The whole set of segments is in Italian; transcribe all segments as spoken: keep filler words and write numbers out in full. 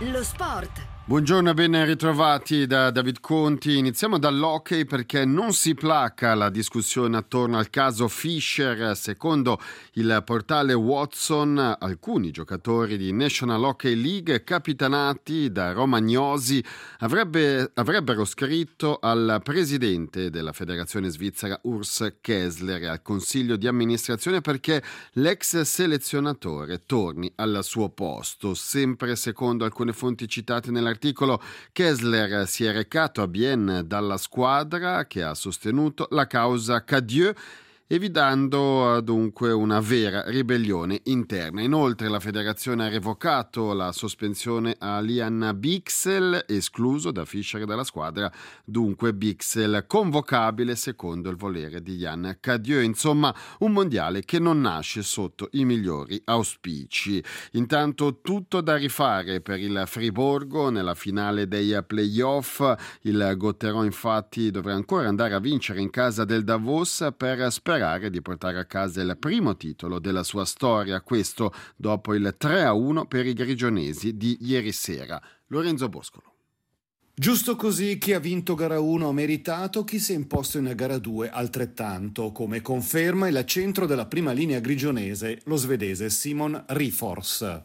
Lo sport. Buongiorno e ben ritrovati da David Conti. Iniziamo dall'hockey perché non si placa la discussione attorno al caso Fischer. Secondo il portale Watson, alcuni giocatori di National Hockey League capitanati da Romagnosi avrebbe, avrebbero scritto al presidente della federazione svizzera Urs Kessler e al consiglio di amministrazione perché l'ex selezionatore torni al suo posto. Sempre secondo alcune fonti citate nell'articolo, L'articolo Kessler si è recato a Bienne dalla squadra che ha sostenuto la causa Cadieux, evitando dunque una vera ribellione interna. Inoltre la federazione ha revocato la sospensione a Lian Bichsel, escluso da Fischer dalla squadra, dunque Bichsel convocabile secondo il volere di Yann Cadieux. Insomma, un mondiale che non nasce sotto i migliori auspici. Intanto tutto da rifare per il Friburgo nella finale dei playoff. Il Gotteron infatti dovrà ancora andare a vincere in casa del Davos per sperare di portare a casa il primo titolo della sua storia, questo dopo il tre a uno per i grigionesi di ieri sera. Lorenzo Boscolo. Giusto così, chi ha vinto gara uno ha meritato, chi si è imposto in gara due altrettanto, come conferma il centro della prima linea grigionese, lo svedese Simon Rifors.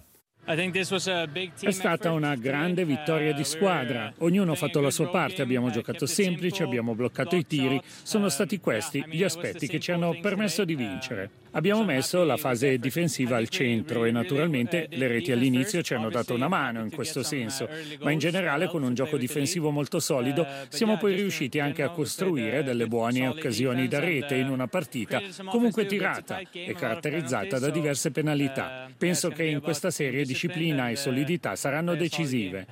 È stata una grande vittoria di squadra, ognuno ha fatto la sua parte, abbiamo giocato semplice, abbiamo bloccato i tiri, sono stati questi gli aspetti che ci hanno permesso di vincere. Abbiamo messo la fase difensiva al centro e naturalmente le reti all'inizio ci hanno dato una mano in questo senso, ma in generale con un gioco difensivo molto solido siamo poi riusciti anche a costruire delle buone occasioni da rete in una partita comunque tirata e caratterizzata da diverse penalità. Penso che in questa serie disciplina e solidità saranno decisive.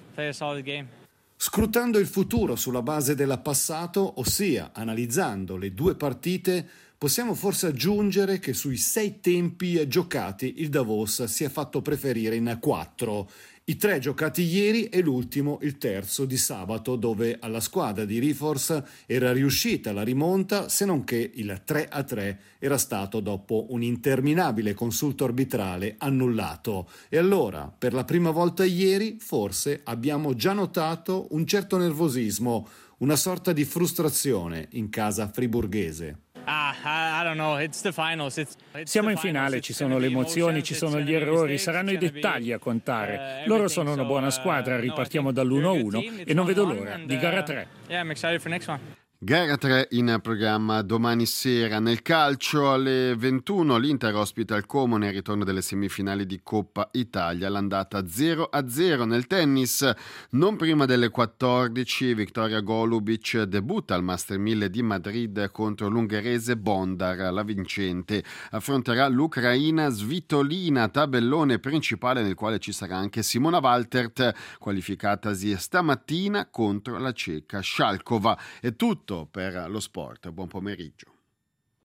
Scrutando il futuro sulla base del passato, ossia analizzando le due partite, possiamo forse aggiungere che sui sei tempi giocati il Davos si è fatto preferire in quattro. I tre giocati ieri e l'ultimo, il terzo di sabato, dove alla squadra di Rifors era riuscita la rimonta, se non che il tre a tre era stato dopo un interminabile consulto arbitrale annullato. E allora, per la prima volta ieri, forse abbiamo già notato un certo nervosismo, una sorta di frustrazione in casa friburghese. Siamo in finale, ci sono le emozioni, ci sono gli errori, saranno i dettagli a contare. Loro sono una buona squadra, ripartiamo dall'uno a uno e non vedo l'ora di gara tre. Gara tre in programma domani sera. Nel calcio alle ventuno l'Inter ospita il Como nel ritorno delle semifinali di Coppa Italia, l'andata zero a zero. Nel tennis non prima delle quattordici Viktoria Golubic debutta al Master mille di Madrid contro l'ungherese Bondar. La vincente affronterà l'Ucraina Svitolina, tabellone principale nel quale ci sarà anche Simona Waltert, qualificatasi stamattina contro la ceca Shalkova. È tutto per lo sport, buon pomeriggio.